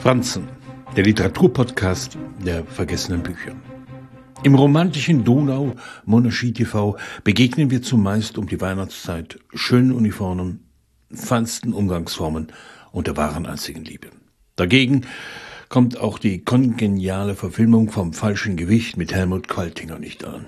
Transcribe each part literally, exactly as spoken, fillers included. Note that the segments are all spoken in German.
Franzen, der Literaturpodcast der vergessenen Bücher. Im romantischen Donau Monarchie T V begegnen wir zumeist um die Weihnachtszeit schönen Uniformen, feinsten Umgangsformen und der wahren einzigen Liebe. Dagegen kommt auch die kongeniale Verfilmung vom falschen Gewicht mit Helmut Qualtinger nicht an.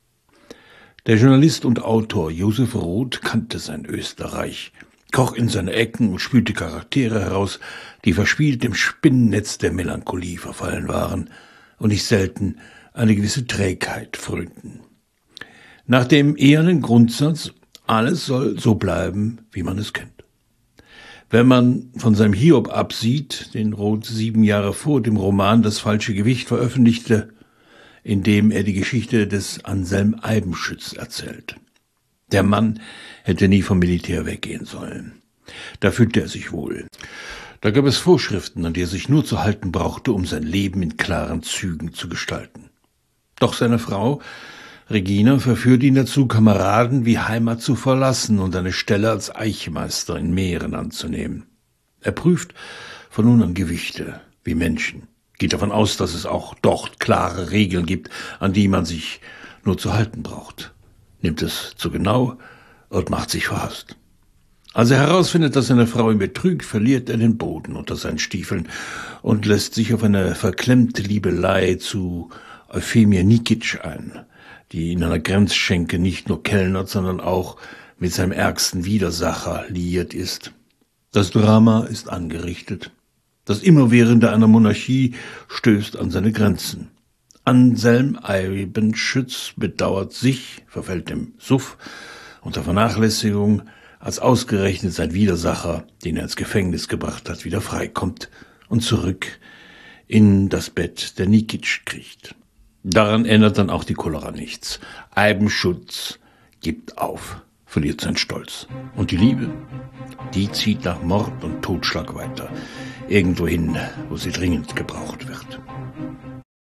Der Journalist und Autor Josef Roth kannte sein Österreich, kroch in seine Ecken und spülte Charaktere heraus, die verspielt im Spinnennetz der Melancholie verfallen waren und nicht selten eine gewisse Trägheit frönten. Nach dem ehernen Grundsatz, alles soll so bleiben, wie man es kennt. Wenn man von seinem Hiob absieht, den Roth sieben Jahre vor dem Roman Das falsche Gewicht veröffentlichte, in dem er die Geschichte des Anselm Eibenschütz erzählt. Der Mann hätte nie vom Militär weggehen sollen. Da fühlte er sich wohl. Da gab es Vorschriften, an die er sich nur zu halten brauchte, um sein Leben in klaren Zügen zu gestalten. Doch seine Frau, Regina, verführte ihn dazu, Kameraden wie Heimat zu verlassen und eine Stelle als Eichmeister in Mähren anzunehmen. Er prüft von nun an Gewichte wie Menschen, geht davon aus, dass es auch dort klare Regeln gibt, an die man sich nur zu halten braucht. Nimmt es zu genau und macht sich verhasst. Als er herausfindet, dass seine Frau ihn betrügt, verliert er den Boden unter seinen Stiefeln und lässt sich auf eine verklemmte Liebelei zu Euphemia Nikic ein, die in einer Grenzschenke nicht nur kellnert, sondern auch mit seinem ärgsten Widersacher liiert ist. Das Drama ist angerichtet. Das Immerwährende einer Monarchie stößt an seine Grenzen. Anselm Eibenschütz bedauert sich, verfällt dem Suff unter Vernachlässigung, als ausgerechnet sein Widersacher, den er ins Gefängnis gebracht hat, wieder freikommt und zurück in das Bett der Nikic kriecht. Daran ändert dann auch die Cholera nichts. Eibenschütz gibt auf, verliert seinen Stolz. Und die Liebe, die zieht nach Mord und Totschlag weiter, irgendwohin, wo sie dringend gebraucht wird.